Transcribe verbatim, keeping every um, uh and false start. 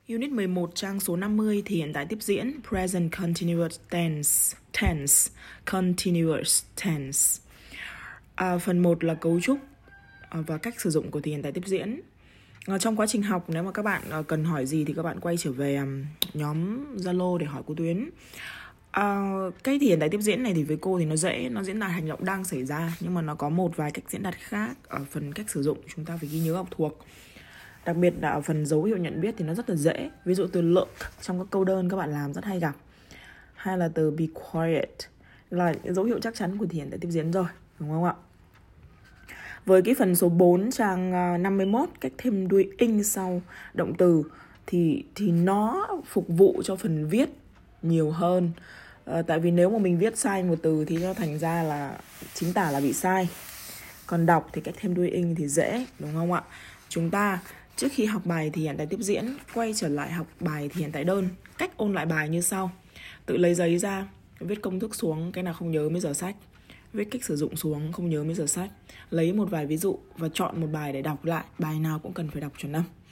Unit mười một trang số năm mươi thì hiện tại tiếp diễn present continuous tense, tense, continuous tense. À, phần một là cấu trúc và cách sử dụng của thì hiện tại tiếp diễn. À, trong quá trình học nếu mà các bạn cần hỏi gì thì các bạn quay trở về um, nhóm Zalo để hỏi cô Tuyến. À, cái thì hiện tại tiếp diễn này thì với cô thì nó dễ, nó diễn đạt hành động đang xảy ra, nhưng mà nó có một vài cách diễn đạt khác ở phần cách sử dụng chúng ta phải ghi nhớ học thuộc. Đặc biệt là ở phần dấu hiệu nhận biết thì nó rất là dễ. Ví dụ từ look trong các câu đơn các bạn làm rất hay gặp, hay là từ be quiet là dấu hiệu chắc chắn của thì hiện tại tiếp diễn rồi, đúng không ạ? Với cái phần số bốn trang năm mươi mốt, cách thêm đuôi ing sau động từ thì, thì nó phục vụ cho phần viết nhiều hơn. à, Tại vì nếu mà mình viết sai một từ thì nó thành ra là chính tả là bị sai. Còn đọc thì cách thêm đuôi ing thì dễ, đúng không ạ? Chúng ta trước khi học bài thì hiện tại tiếp diễn, quay trở lại học bài thì hiện tại đơn. Cách ôn lại bài như sau: tự lấy giấy ra, viết công thức xuống, cái nào không nhớ mới dở sách. Viết cách sử dụng xuống, không nhớ mới dở sách. Lấy một vài ví dụ và chọn một bài để đọc lại. Bài nào cũng cần phải đọc chuẩn năm.